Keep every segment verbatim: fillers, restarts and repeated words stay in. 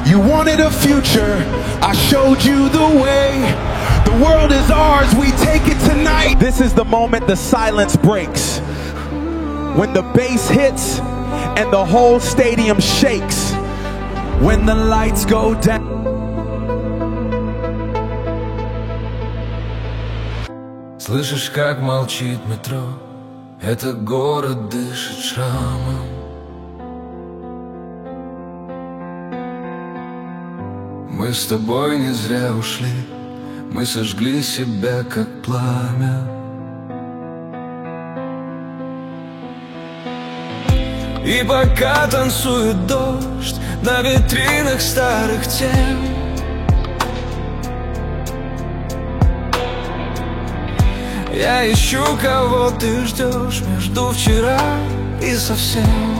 You wanted a future, I showed you the way. The world is ours, we take it tonight. This is the moment the silence breaks, when the bass hits and the whole stadium shakes. When the lights go down. Слышишь, как молчит метро? Это город дышит шрамом. Мы с тобой не зря ушли, мы сожгли себя, как пламя. И пока танцует дождь на витринах старых тем, я ищу, кого ты ждешь между вчера и совсем.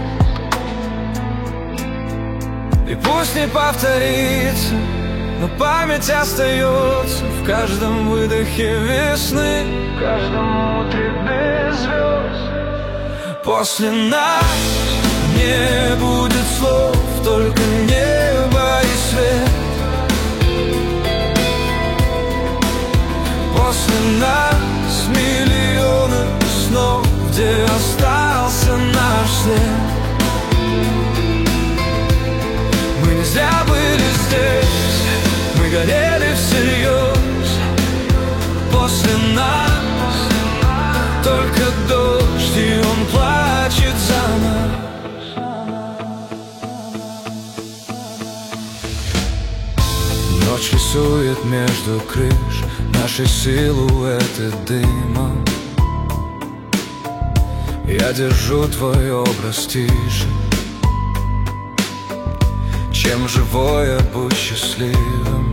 И пусть не повторится, но память остается в каждом выдохе весны, в каждом утре без звезд. После нас не будет слов, только небо и свет. После нас миллионы снов, где остался наш след. Мы не зря были здесь, мы горели всерьез. После нас только дождь, и он плачет за нас. Ночь рисует между крыш наши силуэты дымом. Я держу твой образ тише, чем живое, будь счастливым.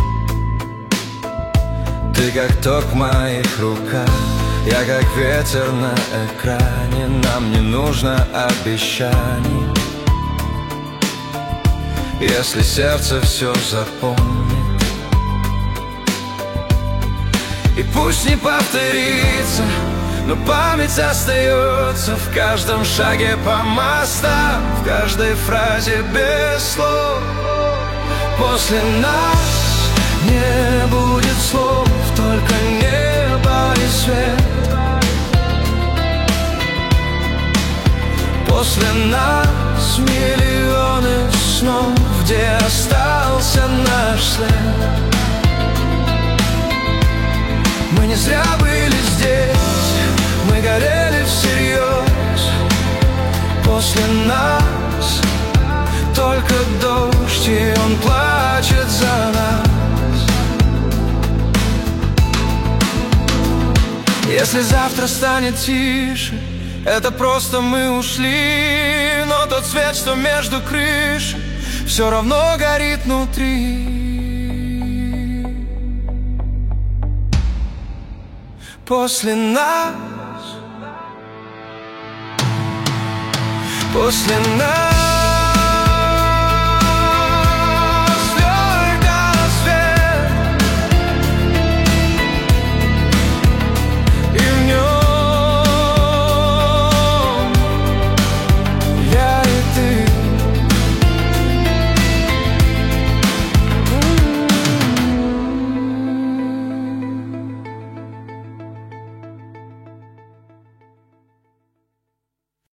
Ты как ток в моих руках, я как ветер на экране. Нам не нужно обещаний, если сердце все запомнит. И пусть не повторится, но память остается в каждом шаге по мостам, в каждой фразе без слов. После нас не будет слов, только небо и свет. После нас миллионы снов, где остался наш след. Мы не зря были здесь, мы горели всерьез. После нас только дождь, и он плачет за нас. Если завтра станет тише, это просто мы ушли. Но тот свет, что между крыш, все равно горит внутри. После нас, после нас